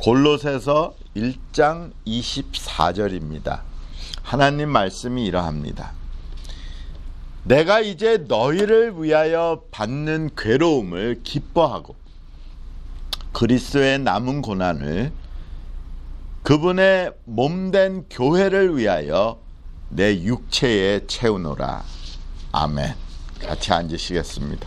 골로새서 1장 24절입니다. 하나님 말씀이 이러합니다. 내가 이제 너희를 위하여 받는 괴로움을 기뻐하고 그리스도의 남은 고난을 그분의 몸된 교회를 위하여 내 육체에 채우노라. 아멘. 같이 앉으시겠습니다.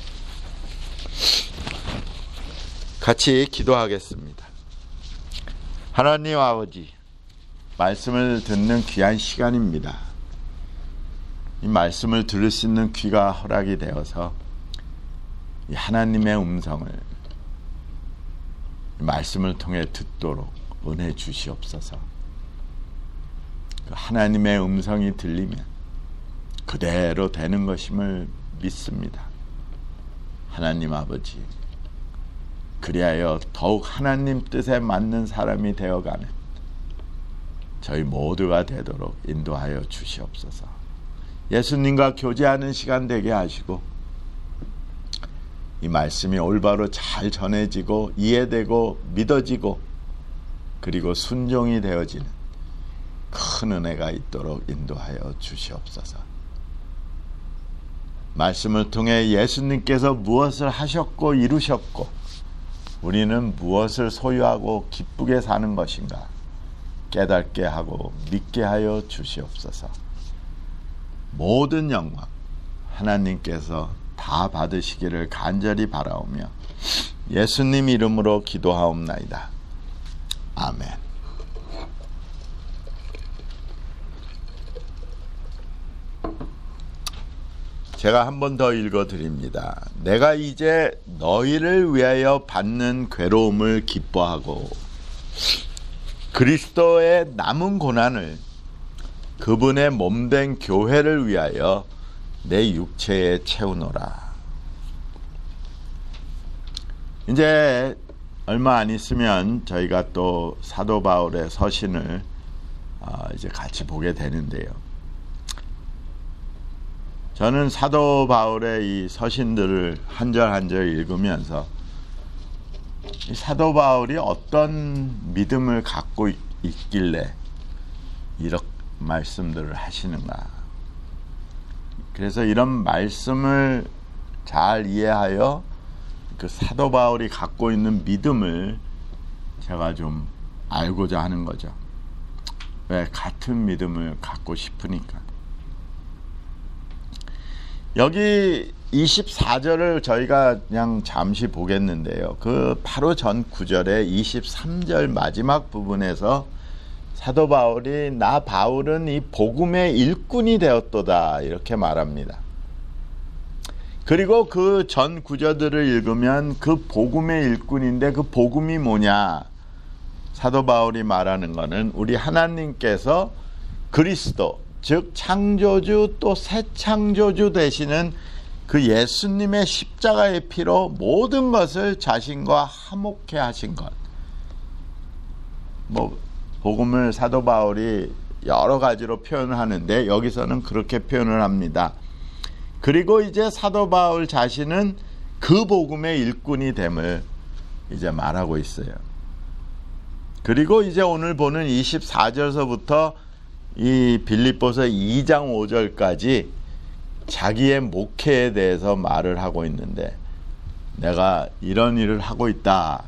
같이 기도하겠습니다. 하나님 아버지, 말씀을 듣는 귀한 시간입니다. 이 말씀을 들을 수 있는 귀가 허락이 되어서 이 하나님의 음성을 이 말씀을 통해 듣도록 은혜 주시옵소서. 그 하나님의 음성이 들리면 그대로 되는 것임을 믿습니다. 하나님 아버지, 그리하여 더욱 하나님 뜻에 맞는 사람이 되어가는 저희 모두가 되도록 인도하여 주시옵소서. 예수님과 교제하는 시간 되게 하시고 이 말씀이 올바로 잘 전해지고 이해되고 믿어지고 그리고 순종이 되어지는 큰 은혜가 있도록 인도하여 주시옵소서. 말씀을 통해 예수님께서 무엇을 하셨고 이루셨고 우리는 무엇을 소유하고 기쁘게 사는 것인가 깨닫게 하고 믿게 하여 주시옵소서. 모든 영광 하나님께서 다 받으시기를 간절히 바라오며 예수님 이름으로 기도하옵나이다. 아멘. 제가 한 번 더 읽어드립니다. 내가 이제 너희를 위하여 받는 괴로움을 기뻐하고 그리스도의 남은 고난을 그분의 몸된 교회를 위하여 내 육체에 채우노라. 이제 얼마 안 있으면 저희가 또 사도 바울의 서신을 이제 같이 보게 되는데요. 저는 사도 바울의 이 서신들을 한 절 한 절 읽으면서 이 사도 바울이 어떤 믿음을 갖고 있길래 이렇게 말씀들을 하시는가. 그래서 이런 말씀을 잘 이해하여 그 사도 바울이 갖고 있는 믿음을 제가 좀 알고자 하는 거죠. 왜? 같은 믿음을 갖고 싶으니까. 여기 24절을 저희가 그냥 잠시 보겠는데요. 그 바로 전 구절의 23절 마지막 부분에서 사도 바울이 나 바울은 이 복음의 일꾼이 되었도다 이렇게 말합니다. 그리고 그 전 구절들을 읽으면 그 복음의 일꾼인데 그 복음이 뭐냐? 사도 바울이 말하는 것은 우리 하나님께서 그리스도 즉 창조주 또 새 창조주 되시는 그 예수님의 십자가의 피로 모든 것을 자신과 화목해 하신 것. 복음을 사도 바울이 여러 가지로 표현을 하는데 여기서는 그렇게 표현을 합니다. 그리고 이제 사도 바울 자신은 그 복음의 일꾼이 됨을 이제 말하고 있어요. 그리고 이제 오늘 보는 24절서부터 이 빌립보서 2장 5절까지 자기의 목회에 대해서 말을 하고 있는데 내가 이런 일을 하고 있다.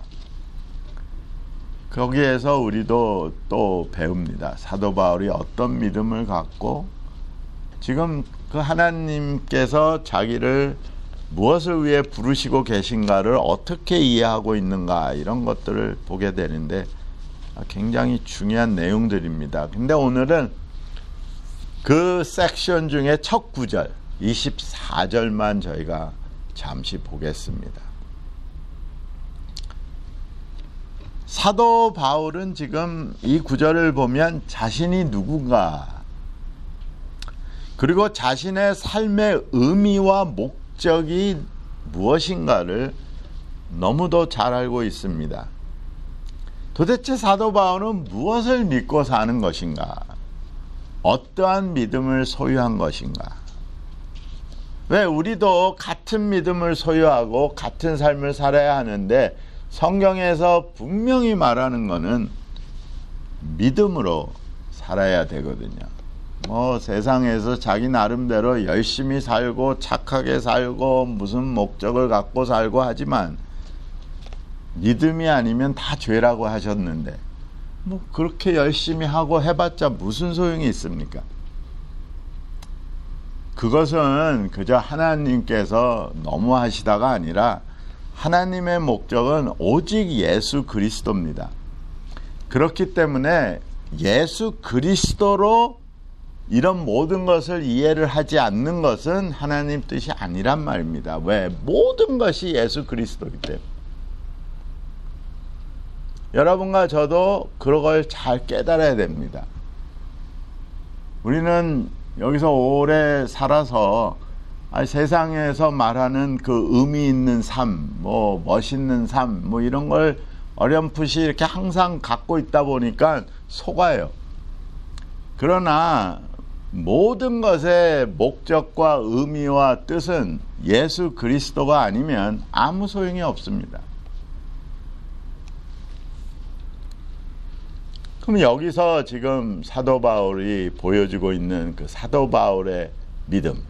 거기에서 우리도 또 배웁니다. 사도 바울이 어떤 믿음을 갖고 지금 그 하나님께서 자기를 무엇을 위해 부르시고 계신가를 어떻게 이해하고 있는가 이런 것들을 보게 되는데 굉장히 중요한 내용들입니다. 근데 오늘은 그 섹션 중에 첫 구절 24절만 저희가 잠시 보겠습니다. 사도 바울은 지금 이 구절을 보면 자신이 누군가 그리고 자신의 삶의 의미와 목적이 무엇인가를 너무도 잘 알고 있습니다. 도대체 사도 바울은 무엇을 믿고 사는 것인가? 어떠한 믿음을 소유한 것인가? 왜 우리도 같은 믿음을 소유하고 같은 삶을 살아야 하는데 성경에서 분명히 말하는 거는 믿음으로 살아야 되거든요. 뭐 세상에서 자기 나름대로 열심히 살고 착하게 살고 무슨 목적을 갖고 살고 하지만 믿음이 아니면 다 죄라고 하셨는데 뭐 그렇게 열심히 하고 해봤자 무슨 소용이 있습니까? 그것은 그저 하나님께서 너무 하시다가 아니라 하나님의 목적은 오직 예수 그리스도입니다. 그렇기 때문에 예수 그리스도로 이런 모든 것을 이해를 하지 않는 것은 하나님 뜻이 아니란 말입니다. 왜? 모든 것이 예수 그리스도이기 때문에. 여러분과 저도 그런 걸 잘 깨달아야 됩니다. 우리는 여기서 오래 살아서 세상에서 말하는 그 의미 있는 삶, 뭐 멋있는 삶, 뭐 이런 걸 어렴풋이 이렇게 항상 갖고 있다 보니까 속아요. 그러나 모든 것의 목적과 의미와 뜻은 예수 그리스도가 아니면 아무 소용이 없습니다. 그럼 여기서 지금 사도 바울이 보여주고 있는 그 사도 바울의 믿음,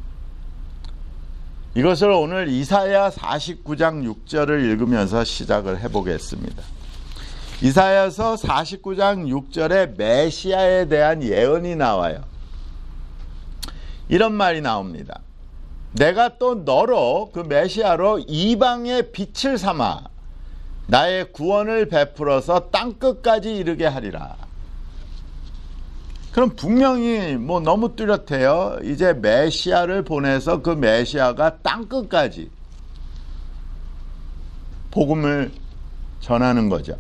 이것을 오늘 이사야 49장 6절을 읽으면서 시작을 해보겠습니다. 이사야서 49장 6절에 메시아에 대한 예언이 나와요. 이런 말이 나옵니다. 내가 또 너로, 그 메시아로 이방의 빛을 삼아 나의 구원을 베풀어서 땅끝까지 이르게 하리라. 그럼 분명히 뭐 너무 뚜렷해요. 이제 메시아를 보내서 그 메시아가 땅끝까지 복음을 전하는 거죠.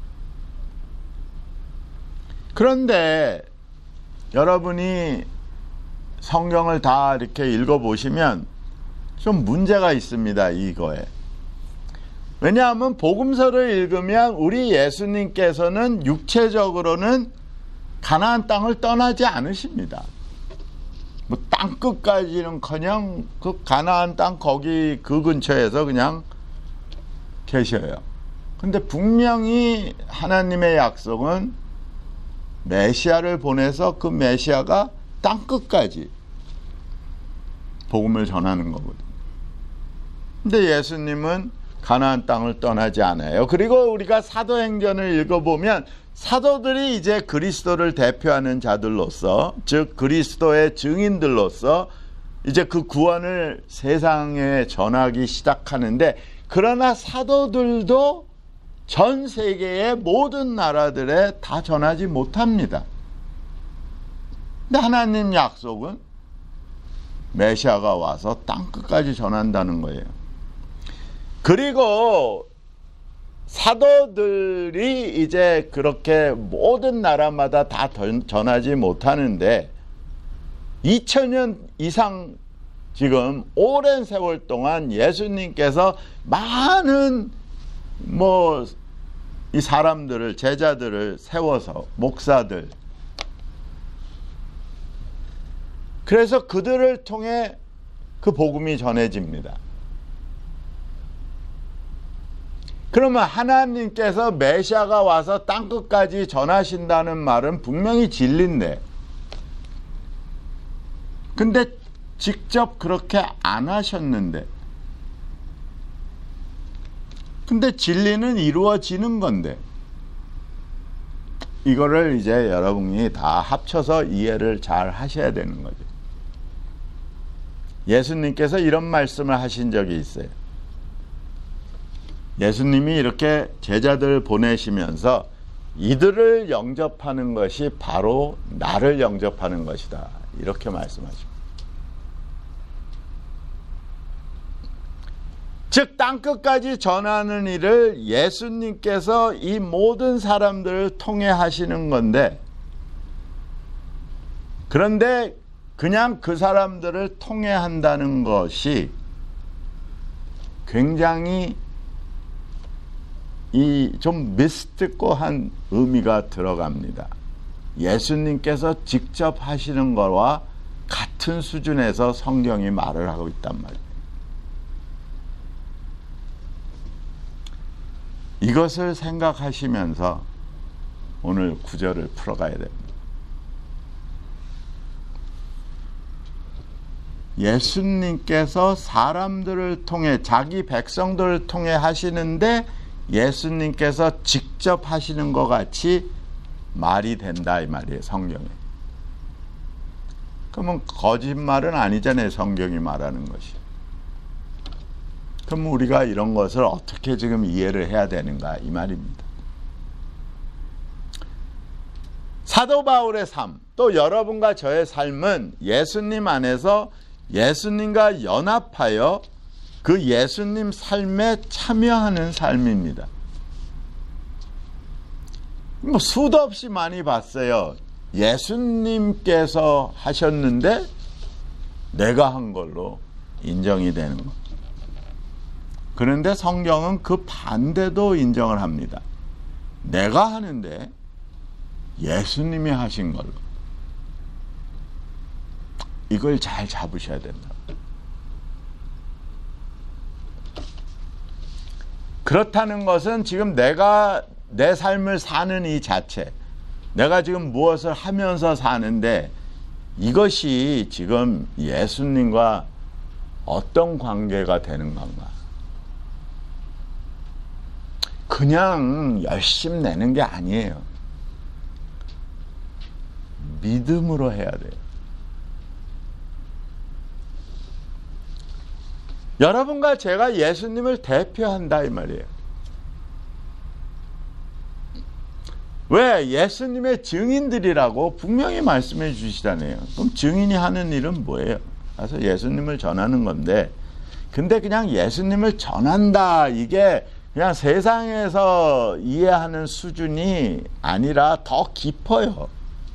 그런데 여러분이 성경을 다 이렇게 읽어보시면 좀 문제가 있습니다. 이거에. 왜냐하면 복음서를 읽으면 우리 예수님께서는 육체적으로는 가나안 땅을 떠나지 않으십니다. 뭐 땅끝까지는커녕 그 가나안 땅 거기 그 근처에서 그냥 계셔요. 근데 분명히 하나님의 약속은 메시아를 보내서 그 메시아가 땅끝까지 복음을 전하는 거거든요. 근데 예수님은 가나안 땅을 떠나지 않아요. 그리고 우리가 사도행전을 읽어보면 사도들이 이제 그리스도를 대표하는 자들로서, 즉 그리스도의 증인들로서 이제 그 구원을 세상에 전하기 시작하는데, 그러나 사도들도 전 세계의 모든 나라들에 다 전하지 못합니다. 근데 하나님 약속은 메시아가 와서 땅끝까지 전한다는 거예요. 그리고 사도들이 이제 그렇게 모든 나라마다 다 전하지 못하는데 2000년 이상 지금 오랜 세월 동안 예수님께서 많은 이 사람들을, 제자들을 세워서, 목사들, 그래서 그들을 통해 그 복음이 전해집니다. 그러면 하나님께서 메시아가 와서 땅끝까지 전하신다는 말은 분명히 진리인데, 근데 직접 그렇게 안 하셨는데, 근데 진리는 이루어지는 건데, 이거를 이제 여러분이 다 합쳐서 이해를 잘 하셔야 되는 거죠. 예수님께서 이런 말씀을 하신 적이 있어요. 예수님이 이렇게 제자들을 보내시면서 이들을 영접하는 것이 바로 나를 영접하는 것이다, 이렇게 말씀하십니다. 즉 땅끝까지 전하는 일을 예수님께서 이 모든 사람들을 통해 하시는 건데, 그런데 그냥 그 사람들을 통해 한다는 것이 굉장히 좀 미스티컬한 의미가 들어갑니다. 예수님께서 직접 하시는 거와 같은 수준에서 성경이 말을 하고 있단 말이에요. 이것을 생각하시면서 오늘 구절을 풀어가야 됩니다. 예수님께서 사람들을 통해, 자기 백성들을 통해 하시는데 예수님께서 직접 하시는 것 같이 말이 된다 이 말이에요, 성경에. 그러면 거짓말은 아니잖아요, 성경이 말하는 것이. 그럼 우리가 이런 것을 어떻게 지금 이해를 해야 되는가 이 말입니다. 사도 바울의 삶, 또 여러분과 저의 삶은 예수님 안에서 예수님과 연합하여 그 예수님 삶에 참여하는 삶입니다. 뭐 수도 없이 많이 봤어요. 예수님께서 하셨는데 내가 한 걸로 인정이 되는 것. 그런데 성경은 그 반대도 인정을 합니다. 내가 하는데 예수님이 하신 걸로. 이걸 잘 잡으셔야 된다. 그렇다는 것은 지금 내가 내 삶을 사는 이 자체, 내가 지금 무엇을 하면서 사는데 이것이 지금 예수님과 어떤 관계가 되는 건가? 그냥 열심 내는 게 아니에요. 믿음으로 해야 돼요. 여러분과 제가 예수님을 대표한다 이 말이에요. 왜? 예수님의 증인들이라고 분명히 말씀해 주시잖아요. 그럼 증인이 하는 일은 뭐예요? 가서 예수님을 전하는 건데, 근데 그냥 예수님을 전한다, 이게 그냥 세상에서 이해하는 수준이 아니라 더 깊어요.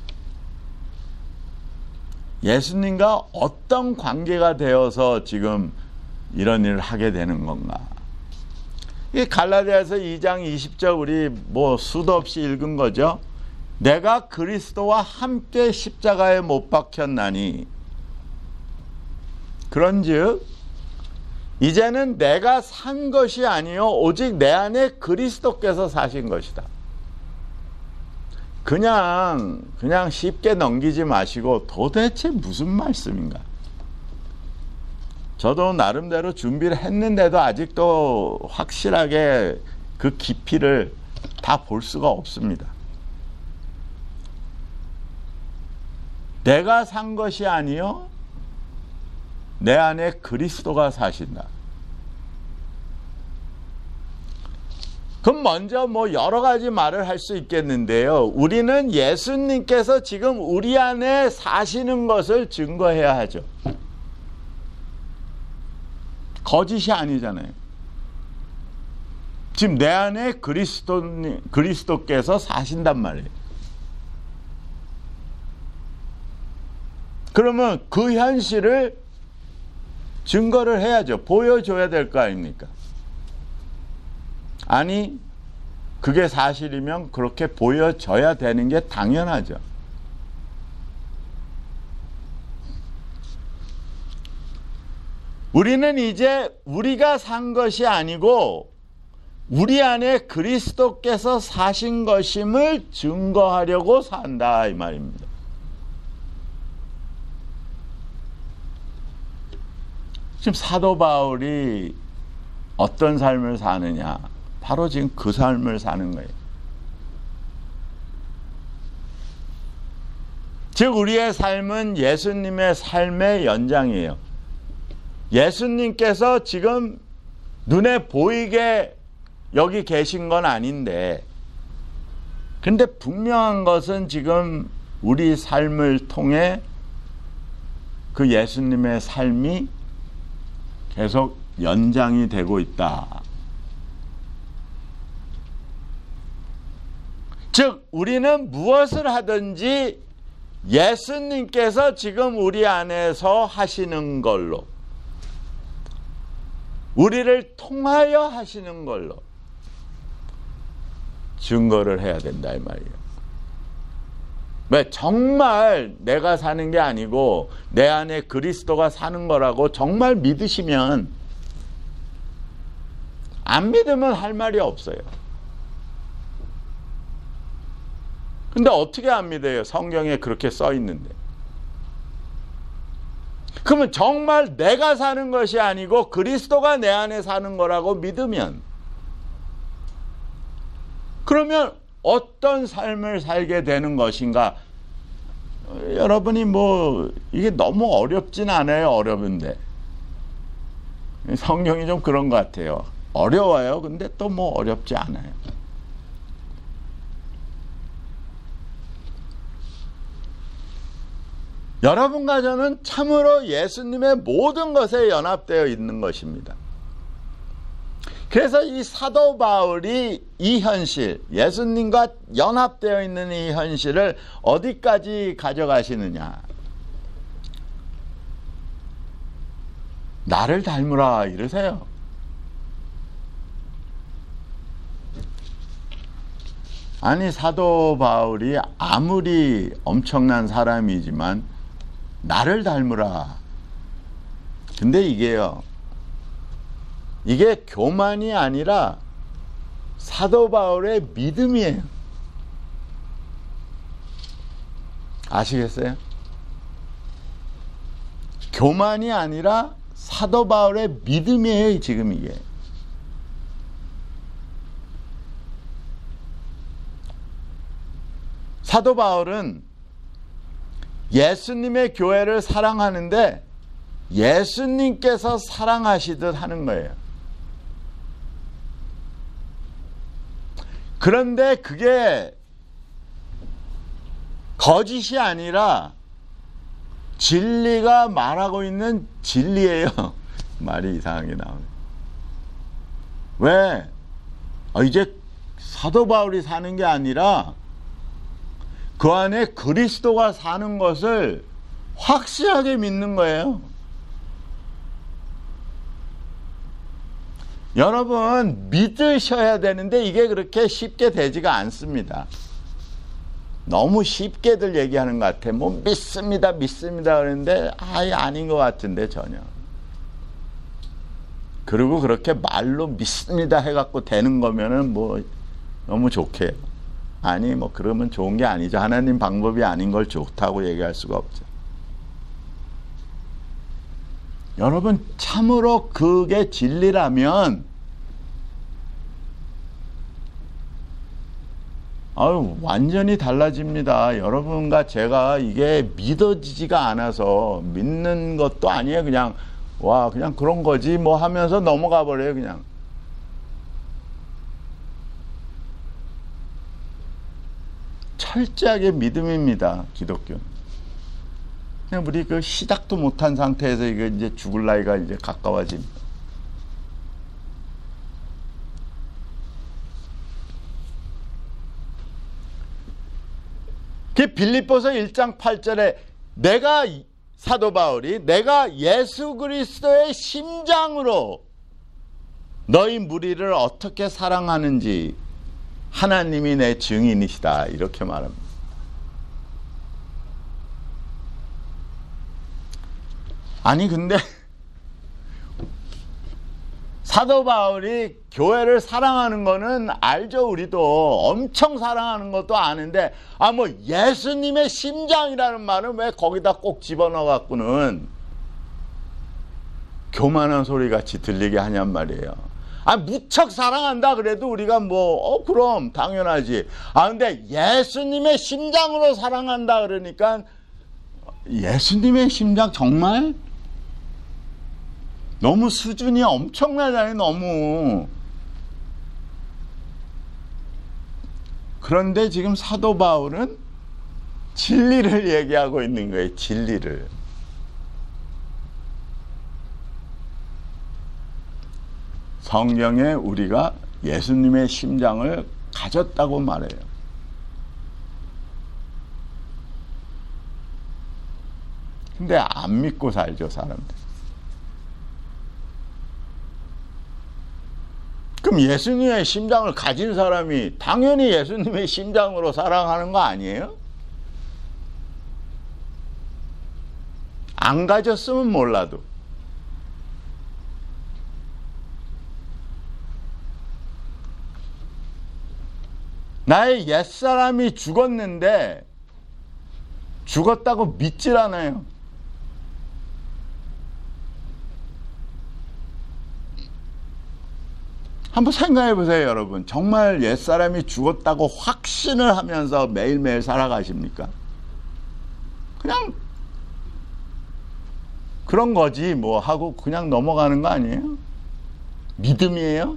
예수님과 어떤 관계가 되어서 지금 이런 일을 하게 되는 건가? 이 갈라디아서 2장 20절 우리 뭐 수도 없이 읽은 거죠. 내가 그리스도와 함께 십자가에 못 박혔나니 그런즉 이제는 내가 산 것이 아니요 오직 내 안에 그리스도께서 사신 것이다. 그냥 쉽게 넘기지 마시고 도대체 무슨 말씀인가? 저도 나름대로 준비를 했는데도 아직도 확실하게 그 깊이를 다 볼 수가 없습니다. 내가 산 것이 아니요 내 안에 그리스도가 사신다. 그럼 먼저 뭐 여러 가지 말을 할 수 있겠는데요. 우리는 예수님께서 지금 우리 안에 사시는 것을 증거해야 하죠. 거짓이 아니잖아요. 지금 내 안에 그리스도께서 사신단 말이에요. 그러면 그 현실을 증거를 해야죠. 보여줘야 될 거 아닙니까? 아니, 그게 사실이면 그렇게 보여져야 되는 게 당연하죠. 우리는 이제 우리가 산 것이 아니고 우리 안에 그리스도께서 사신 것임을 증거하려고 산다 이 말입니다. 지금 사도 바울이 어떤 삶을 사느냐? 바로 지금 그 삶을 사는 거예요. 즉 우리의 삶은 예수님의 삶의 연장이에요. 예수님께서 지금 눈에 보이게 여기 계신 건 아닌데, 근데 분명한 것은 지금 우리 삶을 통해 그 예수님의 삶이 계속 연장이 되고 있다. 즉 우리는 무엇을 하든지 예수님께서 지금 우리 안에서 하시는 걸로, 우리를 통하여 하시는 걸로 증거를 해야 된다 이 말이에요. 왜? 정말 내가 사는 게 아니고 내 안에 그리스도가 사는 거라고 정말 믿으시면, 안 믿으면 할 말이 없어요. 근데 어떻게 안 믿어요? 성경에 그렇게 써 있는데. 그러면 정말 내가 사는 것이 아니고 그리스도가 내 안에 사는 거라고 믿으면, 그러면 어떤 삶을 살게 되는 것인가? 여러분이 이게 너무 어렵진 않아요. 어려운데 성경이 좀 그런 것 같아요. 어려워요. 근데 또 어렵지 않아요. 여러분과 저는 참으로 예수님의 모든 것에 연합되어 있는 것입니다. 그래서 이 사도 바울이 이 현실, 예수님과 연합되어 있는 이 현실을 어디까지 가져가시느냐. 나를 닮으라 이러세요. 아니, 사도 바울이 아무리 엄청난 사람이지만 나를 닮으라. 근데 이게 교만이 아니라 사도 바울의 믿음이에요. 아시겠어요? 교만이 아니라 사도 바울의 믿음이에요, 지금 이게. 사도 바울은 예수님의 교회를 사랑하는데 예수님께서 사랑하시듯 하는 거예요. 그런데 그게 거짓이 아니라 진리가 말하고 있는 진리예요. 말이 이상하게 나오네. 왜? 이제 사도 바울이 사는 게 아니라 그 안에 그리스도가 사는 것을 확실하게 믿는 거예요. 여러분, 믿으셔야 되는데 이게 그렇게 쉽게 되지가 않습니다. 너무 쉽게들 얘기하는 것 같아. 믿습니다 그러는데 아닌 것 같은데 전혀. 그리고 그렇게 말로 믿습니다 해갖고 되는 거면은 너무 좋게요. 아니 그러면 좋은 게 아니죠. 하나님 방법이 아닌 걸 좋다고 얘기할 수가 없죠. 여러분, 참으로 그게 진리라면 완전히 달라집니다. 여러분과 제가 이게 믿어지지가 않아서 믿는 것도 아니에요. 그냥 그런 거지 하면서 넘어가 버려요. 그냥. 철저하게 믿음입니다. 기독교는. 그냥 우리 시작도 못한 상태에서 이제 죽을 나이가 이제 가까워집니다. 빌립보서 1장 8절에 사도 바울이 내가 예수 그리스도의 심장으로 너희 무리를 어떻게 사랑하는지 하나님이 내 증인이시다 이렇게 말합니다. 아니 근데 사도 바울이 교회를 사랑하는 거는 알죠. 우리도 엄청 사랑하는 것도 아는데 예수님의 심장이라는 말은 왜 거기다 꼭 집어넣어 갖고는 교만한 소리 같이 들리게 하냔 말이에요. 무척 사랑한다 그래도 우리가 그럼 당연하지. 근데 예수님의 심장으로 사랑한다 그러니까 예수님의 심장 정말 너무 수준이 엄청나잖아요. 너무. 그런데 지금 사도 바울은 진리를 얘기하고 있는 거예요. 진리를. 성경에 우리가 예수님의 심장을 가졌다고 말해요. 근데 안 믿고 살죠, 사람들. 그럼 예수님의 심장을 가진 사람이 당연히 예수님의 심장으로 사랑하는 거 아니에요? 안 가졌으면 몰라도. 나의 옛사람이 죽었는데 죽었다고 믿질 않아요. 한번 생각해 보세요, 여러분. 정말 옛사람이 죽었다고 확신을 하면서 매일매일 살아가십니까? 그냥 그런 거지 뭐 하고 그냥 넘어가는 거 아니에요? 믿음이에요?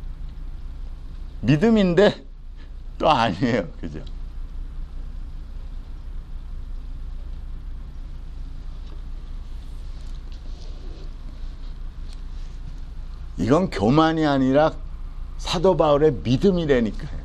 믿음인데 또 아니에요. 그죠? 이건 교만이 아니라 사도 바울의 믿음이라니까요.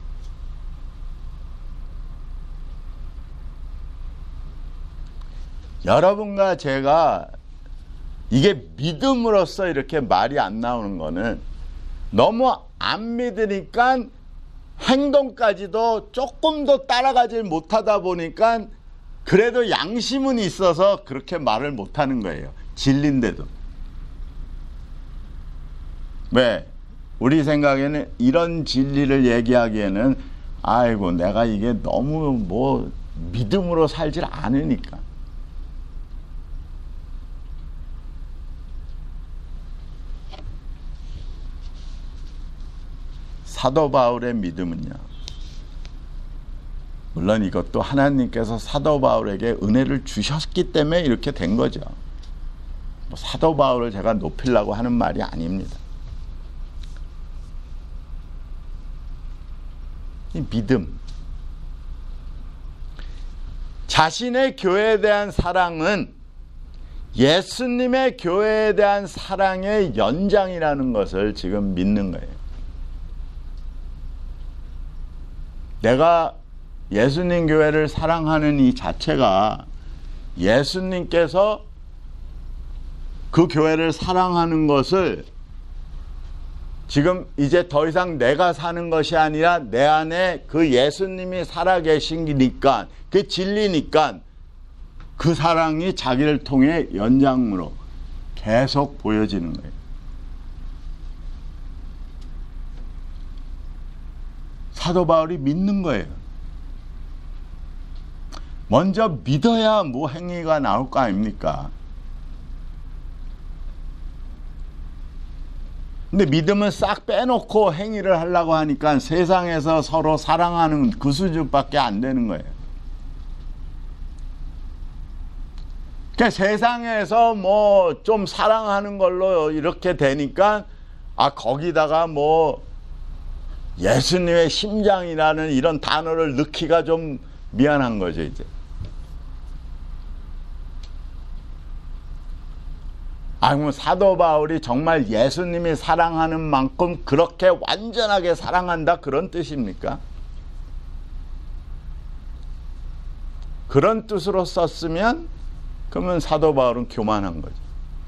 여러분과 제가 이게 믿음으로써 이렇게 말이 안 나오는 거는 너무 안 믿으니까 행동까지도 조금 더 따라가질 못하다 보니까 그래도 양심은 있어서 그렇게 말을 못하는 거예요. 진리인데도. 왜? 우리 생각에는 이런 진리를 얘기하기에는 아이고 내가 이게 너무 뭐 믿음으로 살질 않으니까. 사도 바울의 믿음은요. 물론 이것도 하나님께서 사도 바울에게 은혜를 주셨기 때문에 이렇게 된 거죠. 뭐 사도 바울을 제가 높이려고 하는 말이 아닙니다. 이 믿음. 자신의 교회에 대한 사랑은 예수님의 교회에 대한 사랑의 연장이라는 것을 지금 믿는 거예요. 내가 예수님 교회를 사랑하는 이 자체가 예수님께서 그 교회를 사랑하는 것을 지금 이제 더 이상 내가 사는 것이 아니라 내 안에 그 예수님이 살아계시니까 그 진리니까 그 사랑이 자기를 통해 연장으로 계속 보여지는 거예요. 사도 바울이 믿는 거예요. 먼저 믿어야 뭐 행위가 나올 거 아닙니까? 근데 믿음은 싹 빼놓고 행위를 하려고 하니까 세상에서 서로 사랑하는 그 수준밖에 안 되는 거예요. 그러니까 세상에서 뭐 좀 사랑하는 걸로 이렇게 되니까 거기다가 뭐 예수님의 심장이라는 이런 단어를 넣기가 좀 미안한 거죠, 이제. 그럼 사도 바울이 정말 예수님이 사랑하는 만큼 그렇게 완전하게 사랑한다 그런 뜻입니까? 그런 뜻으로 썼으면 그러면 사도 바울은 교만한 거죠.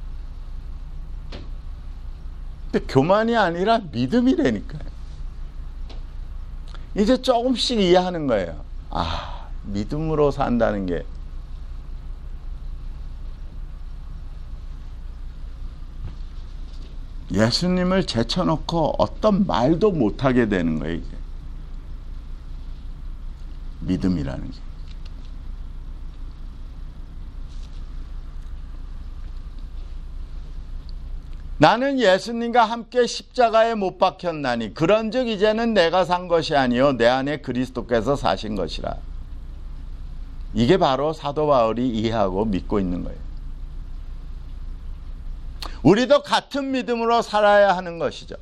근데 교만이 아니라 믿음이라니까요. 이제 조금씩 이해하는 거예요. 믿음으로 산다는 게 예수님을 제쳐놓고 어떤 말도 못하게 되는 거예요. 이제. 믿음이라는 게. 나는 예수님과 함께 십자가에 못 박혔나니 그런즉 이제는 내가 산 것이 아니요 내 안에 그리스도께서 사신 것이라. 이게 바로 사도 바울이 이해하고 믿고 있는 거예요. 우리도 같은 믿음으로 살아야 하는 것이죠.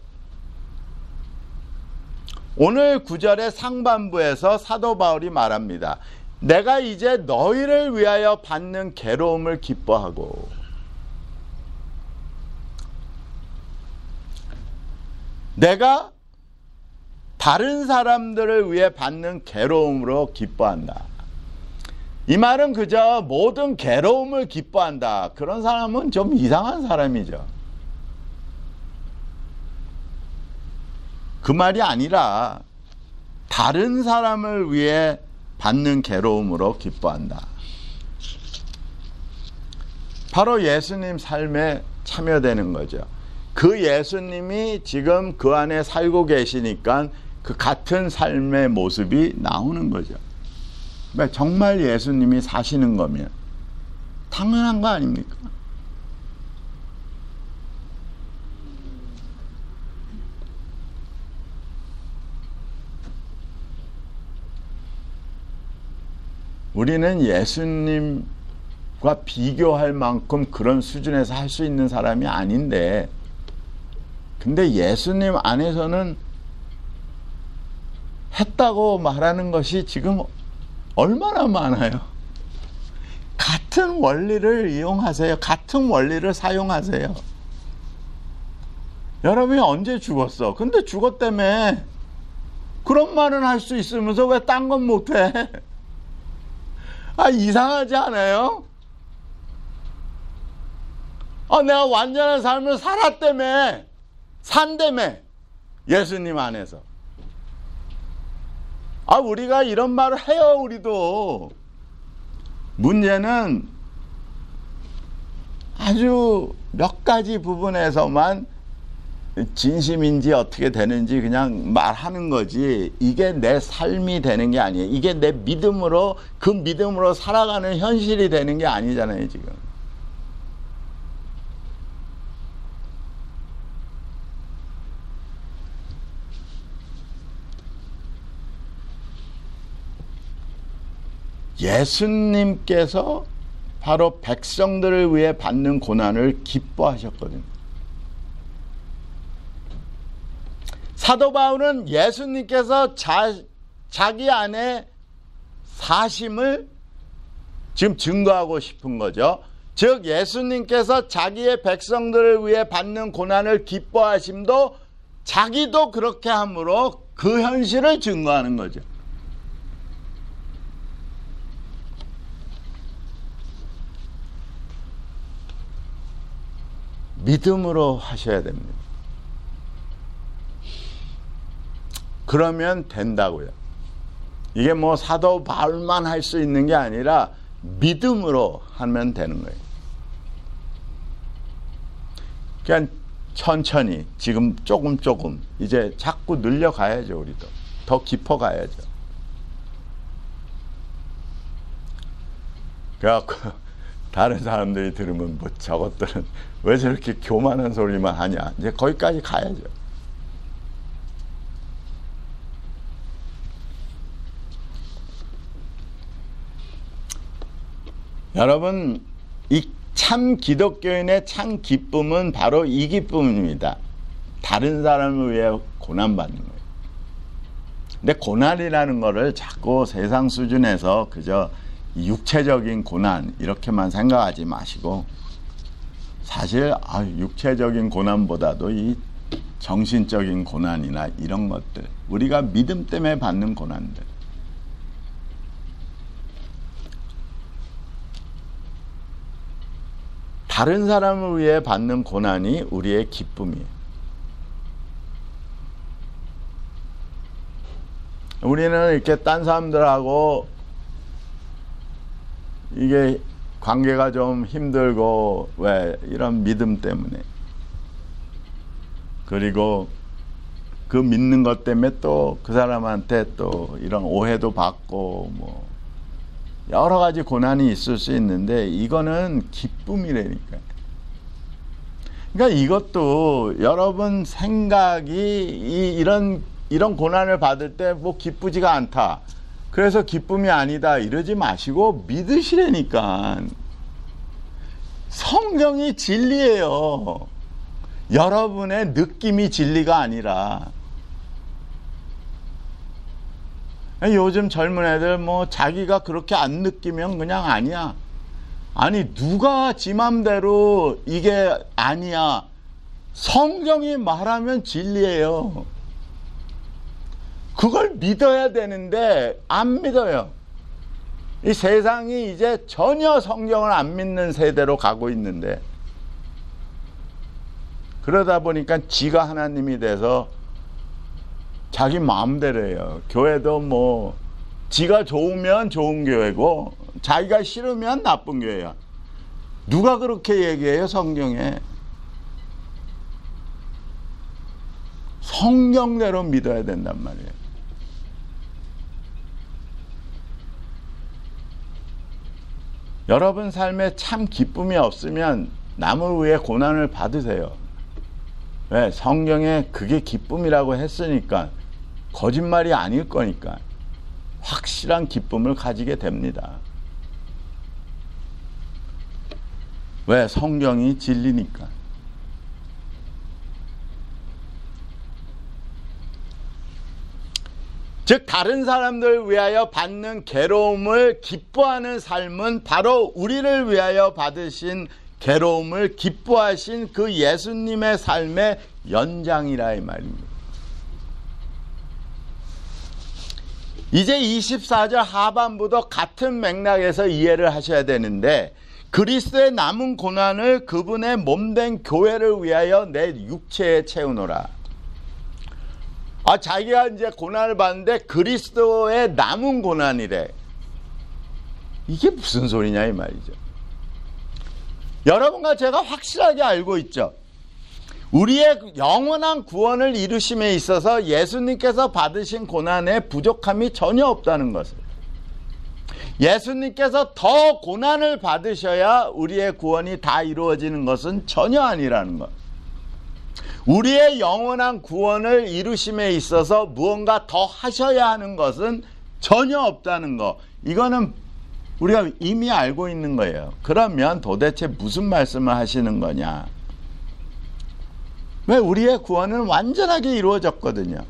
오늘 9절의 상반부에서 사도 바울이 말합니다. 내가 이제 너희를 위하여 받는 괴로움을 기뻐하고 내가 다른 사람들을 위해 받는 괴로움으로 기뻐한다. 이 말은 그저 모든 괴로움을 기뻐한다. 그런 사람은 좀 이상한 사람이죠. 그 말이 아니라 다른 사람을 위해 받는 괴로움으로 기뻐한다. 바로 예수님 삶에 참여되는 거죠. 그 예수님이 지금 그 안에 살고 계시니까 그 같은 삶의 모습이 나오는 거죠. 그러니까 정말 예수님이 사시는 거면 당연한 거 아닙니까? 우리는 예수님과 비교할 만큼 그런 수준에서 할 수 있는 사람이 아닌데, 근데 예수님 안에서는 했다고 말하는 것이 지금 얼마나 많아요. 같은 원리를 이용하세요. 같은 원리를 사용하세요. 여러분이 언제 죽었어? 근데 죽었다며. 그런 말은 할 수 있으면서 왜 딴 건 못해? 이상하지 않아요? 내가 완전한 삶을 살았다며. 산다며. 예수님 안에서. 우리가 이런 말을 해요, 우리도. 문제는 아주 몇 가지 부분에서만 진심인지 어떻게 되는지 그냥 말하는 거지, 이게 내 삶이 되는 게 아니에요. 이게 내 믿음으로, 그 믿음으로 살아가는 현실이 되는 게 아니잖아요, 지금. 예수님께서 바로 백성들을 위해 받는 고난을 기뻐하셨거든요. 사도 바울은 예수님께서 자기 안에 사심을 지금 증거하고 싶은 거죠. 즉 예수님께서 자기의 백성들을 위해 받는 고난을 기뻐하심도 자기도 그렇게 함으로 그 현실을 증거하는 거죠. 믿음으로 하셔야 됩니다. 그러면 된다고요. 이게 뭐 사도 바울만 할 수 있는 게 아니라 믿음으로 하면 되는 거예요. 그냥 천천히 지금 조금 이제 자꾸 늘려가야죠. 우리도 더 깊어가야죠. 그래갖고 다른 사람들이 들으면 뭐 저것들은 왜 저렇게 교만한 소리만 하냐, 이제 거기까지 가야죠. 여러분, 이 참 기독교인의 참 기쁨은 바로 이 기쁨입니다. 다른 사람을 위해 고난받는 거예요. 근데 고난이라는 거를 자꾸 세상 수준에서 그저 육체적인 고난 이렇게만 생각하지 마시고, 사실 육체적인 고난보다도 이 정신적인 고난이나 이런 것들, 우리가 믿음 때문에 받는 고난들, 다른 사람을 위해 받는 고난이 우리의 기쁨이에요. 우리는 이렇게 딴 사람들하고 이게 관계가 좀 힘들고, 왜 이런 믿음 때문에, 그리고 그 믿는 것 때문에 또 그 사람한테 또 이런 오해도 받고 뭐 여러 가지 고난이 있을 수 있는데, 이거는 기쁨이라니까. 그러니까 이것도 여러분 생각이 이런 고난을 받을 때 뭐 기쁘지가 않다, 그래서 기쁨이 아니다 이러지 마시고 믿으시라니까. 성경이 진리예요. 여러분의 느낌이 진리가 아니라. 요즘 젊은 애들 뭐 자기가 그렇게 안 느끼면 그냥 아니야. 아니, 누가 지 맘대로 이게 아니야. 성경이 말하면 진리예요. 그걸 믿어야 되는데 안 믿어요. 이 세상이 이제 전혀 성경을 안 믿는 세대로 가고 있는데, 그러다 보니까 지가 하나님이 돼서 자기 마음대로 해요. 교회도 뭐 지가 좋으면 좋은 교회고 자기가 싫으면 나쁜 교회야. 누가 그렇게 얘기해요, 성경에? 성경대로 믿어야 된단 말이에요. 여러분 삶에 참 기쁨이 없으면 남을 위해 고난을 받으세요. 왜? 성경에 그게 기쁨이라고 했으니까, 거짓말이 아닐 거니까 확실한 기쁨을 가지게 됩니다. 왜? 성경이 진리니까. 즉 다른 사람들을 위하여 받는 괴로움을 기뻐하는 삶은 바로 우리를 위하여 받으신 괴로움을 기뻐하신 그 예수님의 삶의 연장이라 이 말입니다. 이제 24절 하반부도 같은 맥락에서 이해를 하셔야 되는데, 그리스도의 남은 고난을 그분의 몸된 교회를 위하여 내 육체에 채우노라. 자기가 이제 고난을 받는데 그리스도의 남은 고난이래. 이게 무슨 소리냐 이 말이죠. 여러분과 제가 확실하게 알고 있죠. 우리의 영원한 구원을 이루심에 있어서 예수님께서 받으신 고난에 부족함이 전혀 없다는 것을, 예수님께서 더 고난을 받으셔야 우리의 구원이 다 이루어지는 것은 전혀 아니라는 것, 우리의 영원한 구원을 이루심에 있어서 무언가 더 하셔야 하는 것은 전혀 없다는 것, 이거는 우리가 이미 알고 있는 거예요. 그러면 도대체 무슨 말씀을 하시는 거냐? 왜? 우리의 구원은 완전하게 이루어졌거든요.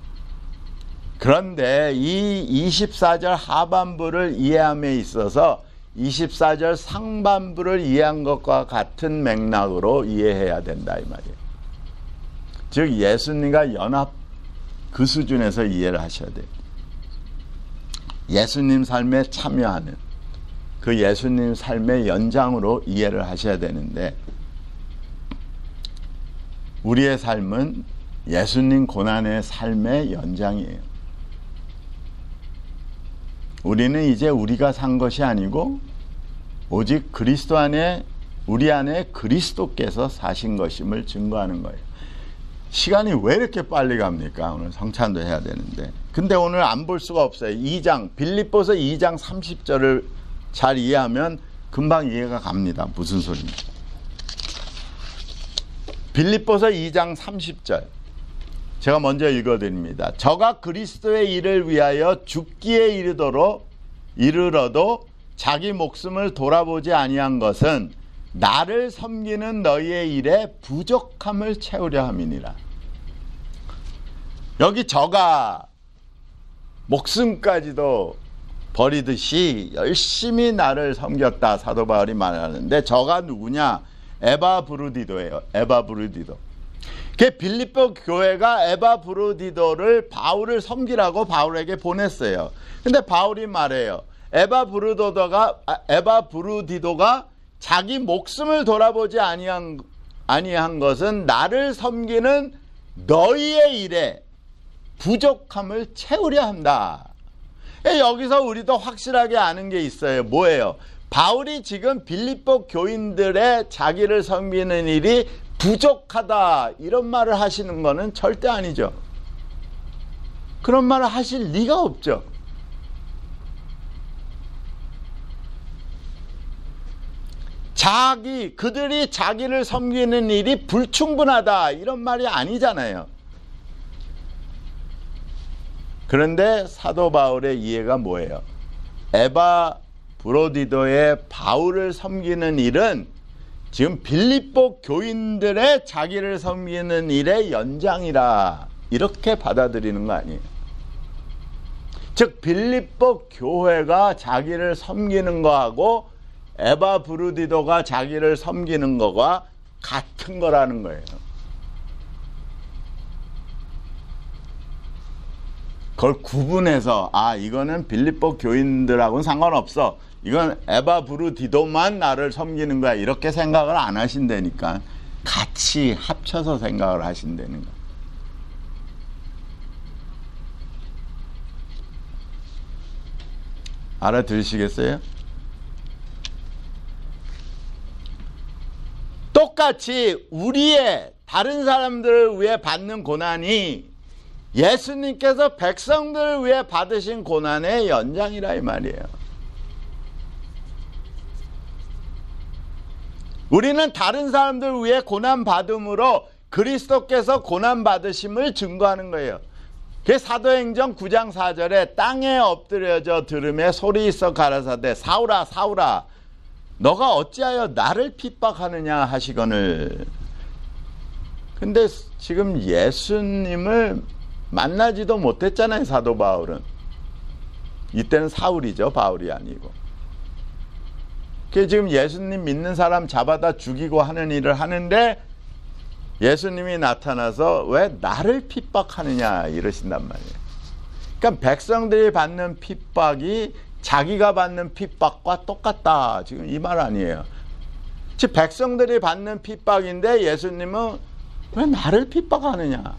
그런데 이 24절 하반부를 이해함에 있어서 24절 상반부를 이해한 것과 같은 맥락으로 이해해야 된다 이 말이에요. 즉 예수님과 연합, 그 수준에서 이해를 하셔야 돼요. 예수님 삶에 참여하는 그 예수님 삶의 연장으로 이해를 하셔야 되는데, 우리의 삶은 예수님 고난의 삶의 연장이에요. 우리는 이제 우리가 산 것이 아니고 오직 그리스도 안에, 우리 안에 그리스도께서 사신 것임을 증거하는 거예요. 시간이 왜 이렇게 빨리 갑니까? 오늘 성찬도 해야 되는데. 근데 오늘 안 볼 수가 없어요. 2장, 빌립보서 2장 30절을 잘 이해하면 금방 이해가 갑니다. 무슨 소리인지. 빌립보서 2장 30절. 제가 먼저 읽어드립니다. 저가 그리스도의 일을 위하여 죽기에 이르러도 자기 목숨을 돌아보지 아니한 것은 나를 섬기는 너희의 일에 부족함을 채우려 함이니라. 여기 저가 목숨까지도 버리듯이 열심히 나를 섬겼다 사도 바울이 말하는데, 저가 누구냐? 에바브루디도예요. 에바브루디도. 그 빌립보 교회가 에바브루디도를 바울을 섬기라고 바울에게 보냈어요. 근데 바울이 말해요. 에바브루디도가 자기 목숨을 돌아보지 아니한 것은 나를 섬기는 너희의 일에 부족함을 채우려 한다. 여기서 우리도 확실하게 아는 게 있어요. 뭐예요? 바울이 지금 빌립보 교인들의 자기를 섬기는 일이 부족하다 이런 말을 하시는 것은 절대 아니죠. 그런 말을 하실 리가 없죠. 그들이 자기를 섬기는 일이 불충분하다 이런 말이 아니잖아요. 그런데 사도 바울의 이해가 뭐예요? 에바브로디도의 바울을 섬기는 일은 지금 빌립보 교인들의 자기를 섬기는 일의 연장이라 이렇게 받아들이는 거 아니에요. 즉 빌립보 교회가 자기를 섬기는 거하고 에바브루디도가 자기를 섬기는 거가 같은 거라는 거예요. 그걸 구분해서 이거는 빌립보 교인들하고는 상관없어, 이건 에바브루디도만 나를 섬기는 거야 이렇게 생각을 안 하신다니까. 같이 합쳐서 생각을 하신다는 거. 알아들으시겠어요? 똑같이 우리의 다른 사람들을 위해 받는 고난이 예수님께서 백성들을 위해 받으신 고난의 연장이라 이 말이에요. 우리는 다른 사람들을 위해 고난받음으로 그리스도께서 고난받으심을 증거하는 거예요. 그 사도행전 9장 4절에 땅에 엎드려져 들으며 소리 있어 가라사대 사울아 사울아 너가 어찌하여 나를 핍박하느냐 하시거늘. 근데 지금 예수님을 만나지도 못했잖아요. 사도 바울은. 이때는 사울이죠. 바울이 아니고. 그 지금 예수님 믿는 사람 잡아다 죽이고 하는 일을 하는데 예수님이 나타나서 왜 나를 핍박하느냐 이러신단 말이에요. 그러니까 백성들이 받는 핍박이 자기가 받는 핍박과 똑같다. 지금 이 말 아니에요. 즉 백성들이 받는 핍박인데 예수님은 왜 나를 핍박하느냐.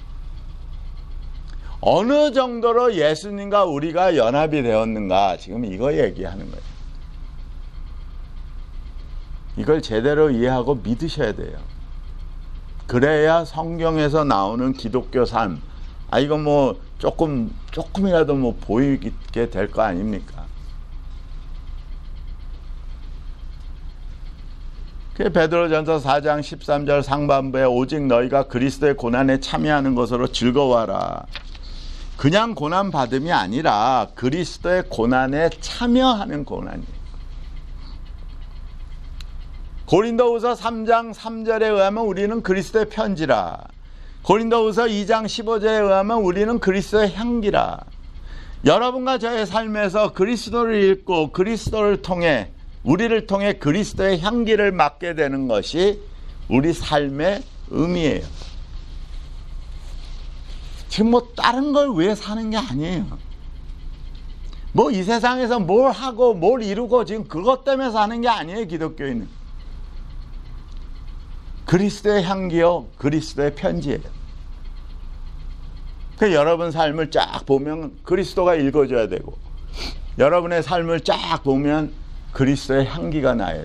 어느 정도로 예수님과 우리가 연합이 되었는가 지금 이거 얘기하는 거예요. 이걸 제대로 이해하고 믿으셔야 돼요. 그래야 성경에서 나오는 기독교 삶, 이거 뭐 조금이라도 뭐 보이게 될 거 아닙니까? 베드로전서 4장 13절 상반부에 오직 너희가 그리스도의 고난에 참여하는 것으로 즐거워하라. 그냥 고난 받음이 아니라 그리스도의 고난에 참여하는 고난이에요. 고린도후서 3장 3절에 의하면 우리는 그리스도의 편지라. 고린도후서 2장 15절에 의하면 우리는 그리스도의 향기라. 여러분과 저의 삶에서 그리스도를 읽고 그리스도를 통해 우리를 통해 그리스도의 향기를 맡게 되는 것이 우리 삶의 의미예요. 지금 뭐 다른 걸 위해 사는 게 아니에요. 뭐 이 세상에서 뭘 하고 뭘 이루고 지금 그것 때문에 사는 게 아니에요. 기독교인은. 그리스도의 향기요, 그리스도의 편지예요. 그 여러분 삶을 쫙 보면 그리스도가 읽어줘야 되고, 여러분의 삶을 쫙 보면 그리스도의 향기가 나야죠.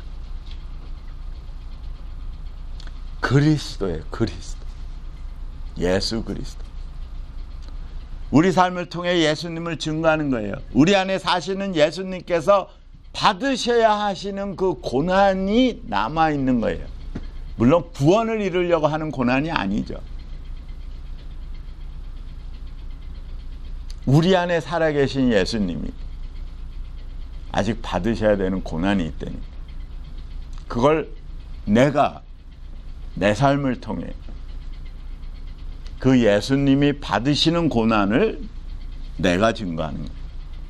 그리스도예요, 그리스도. 예수 그리스도. 우리 삶을 통해 예수님을 증거하는 거예요. 우리 안에 사시는 예수님께서 받으셔야 하시는 그 고난이 남아있는 거예요. 물론 구원을 이루려고 하는 고난이 아니죠. 우리 안에 살아계신 예수님이 아직 받으셔야 되는 고난이 있다니. 그걸 내가 내 삶을 통해 그 예수님이 받으시는 고난을 내가 증거하는 거예요.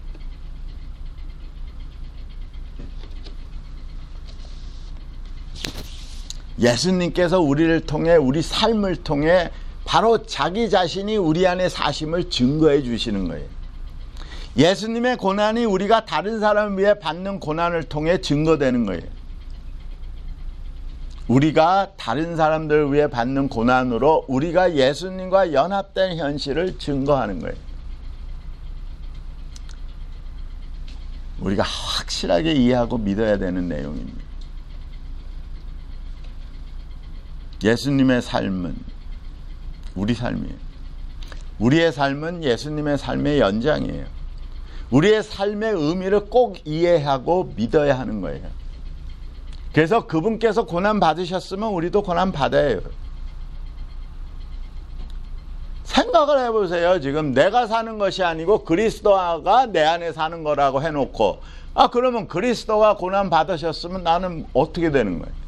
예수님께서 우리를 통해 우리 삶을 통해 바로 자기 자신이 우리 안에 사심을 증거해 주시는 거예요. 예수님의 고난이 우리가 다른 사람을 위해 받는 고난을 통해 증거되는 거예요. 우리가 다른 사람들을 위해 받는 고난으로 우리가 예수님과 연합된 현실을 증거하는 거예요. 우리가 확실하게 이해하고 믿어야 되는 내용입니다. 예수님의 삶은 우리 삶이에요. 우리의 삶은 예수님의 삶의 연장이에요. 우리의 삶의 의미를 꼭 이해하고 믿어야 하는 거예요. 그래서 그분께서 고난 받으셨으면 우리도 고난 받아야 해요. 생각을 해보세요. 지금 내가 사는 것이 아니고 그리스도가 내 안에 사는 거라고 해놓고 그러면 그리스도가 고난 받으셨으면 나는 어떻게 되는 거예요?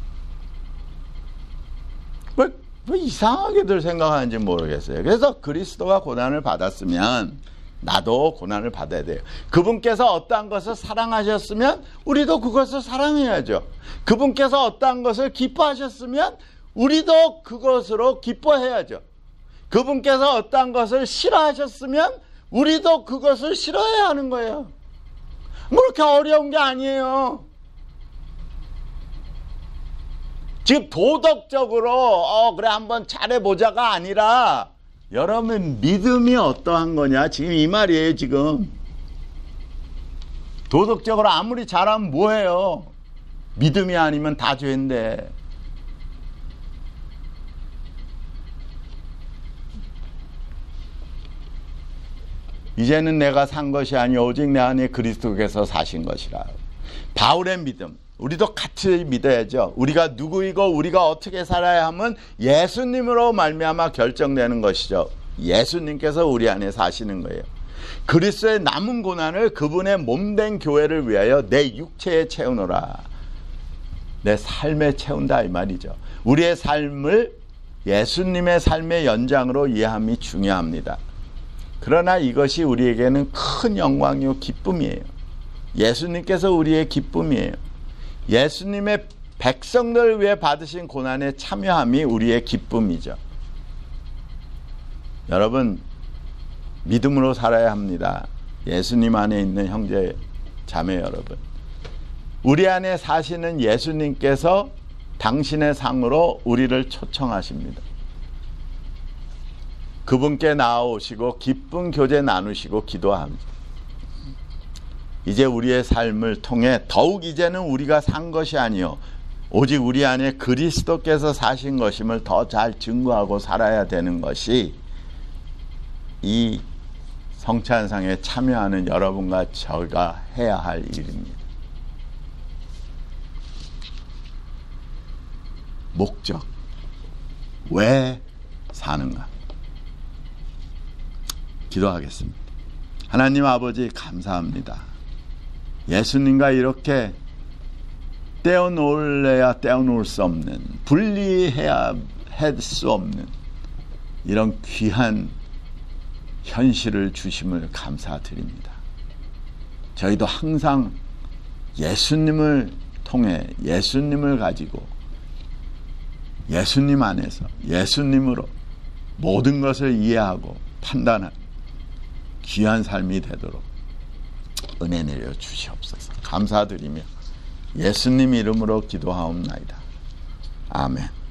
왜 이상하게들 생각하는지 모르겠어요. 그래서 그리스도가 고난을 받았으면 나도 고난을 받아야 돼요. 그분께서 어떠한 것을 사랑하셨으면 우리도 그것을 사랑해야죠. 그분께서 어떠한 것을 기뻐하셨으면 우리도 그것으로 기뻐해야죠. 그분께서 어떠한 것을 싫어하셨으면 우리도 그것을 싫어해야 하는 거예요. 뭐 그렇게 어려운 게 아니에요. 지금 도덕적으로 그래 한번 잘해보자가 아니라 여러분 믿음이 어떠한 거냐 지금 이 말이에요. 지금 도덕적으로 아무리 잘하면 뭐해요. 믿음이 아니면 다 죄인데 이제는 내가 산 것이 아니요 오직 내 안에 그리스도께서 사신 것이라. 바울의 믿음, 우리도 같이 믿어야죠. 우리가 누구이고 우리가 어떻게 살아야 하면 예수님으로 말미암아 결정되는 것이죠. 예수님께서 우리 안에 사시는 거예요. 그리스도의 남은 고난을 그분의 몸된 교회를 위하여 내 육체에 채우노라. 내 삶에 채운다 이 말이죠. 우리의 삶을 예수님의 삶의 연장으로 이해함이 중요합니다. 그러나 이것이 우리에게는 큰 영광이요 기쁨이에요. 예수님께서 우리의 기쁨이에요. 예수님의 백성들을 위해 받으신 고난에 참여함이 우리의 기쁨이죠. 여러분, 믿음으로 살아야 합니다. 예수님 안에 있는 형제 자매 여러분, 우리 안에 사시는 예수님께서 당신의 상으로 우리를 초청하십니다. 그분께 나아오시고 기쁜 교제 나누시고 기도합니다. 이제 우리의 삶을 통해 더욱 이제는 우리가 산 것이 아니요 오직 우리 안에 그리스도께서 사신 것임을 더 잘 증거하고 살아야 되는 것이 이 성찬상에 참여하는 여러분과 저가 해야 할 일입니다. 목적, 왜 사는가? 기도하겠습니다. 하나님 아버지 감사합니다. 예수님과 이렇게 떼어놓을래야 떼어놓을 수 없는, 분리해야 할 수 없는 이런 귀한 현실을 주심을 감사드립니다. 저희도 항상 예수님을 통해 예수님을 가지고 예수님 안에서 예수님으로 모든 것을 이해하고 판단하는 귀한 삶이 되도록 은혜 내려 주시옵소서. 감사드리며 예수님 이름으로 기도하옵나이다. 아멘.